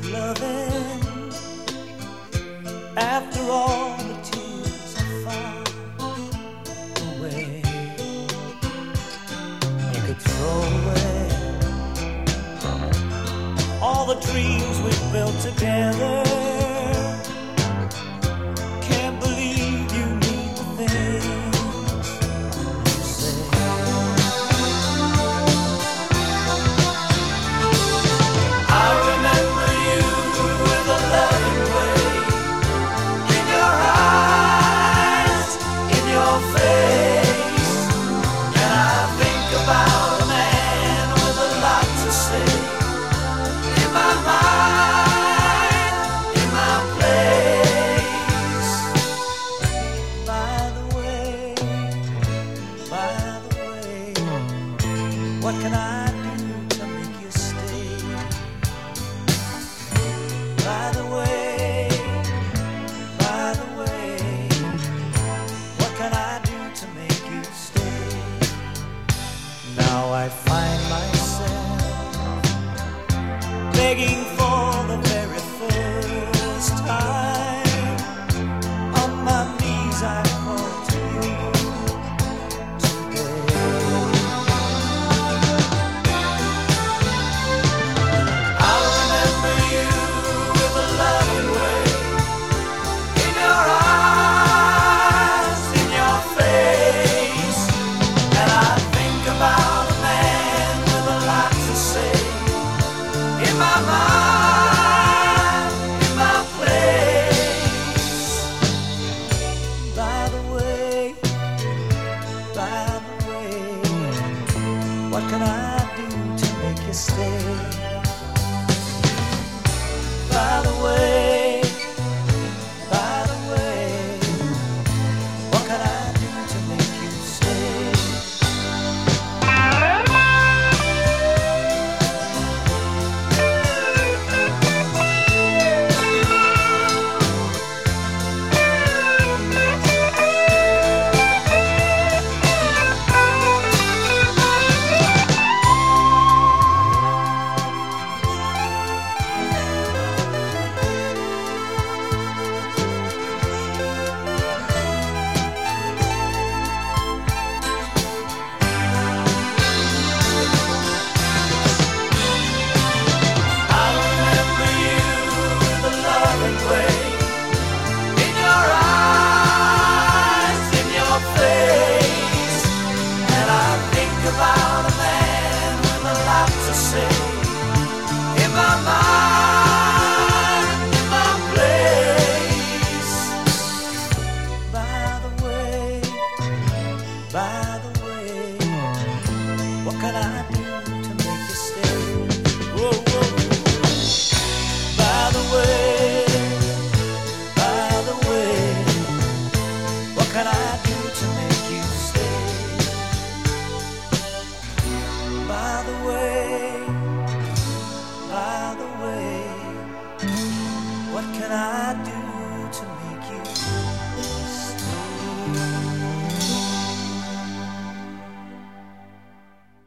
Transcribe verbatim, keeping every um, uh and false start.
loving. After all the tears are far away, you could throw away all the dreams we've built together. Can't believe you mean the things you say. I remember you with a loving way in your eyes, in your face, and I think about a man with a lot to say. In my mind, in my place. By the way, by the way, what can I do to make you stay? By the way, by the way, what can I do to make you stay? Now I find myself begging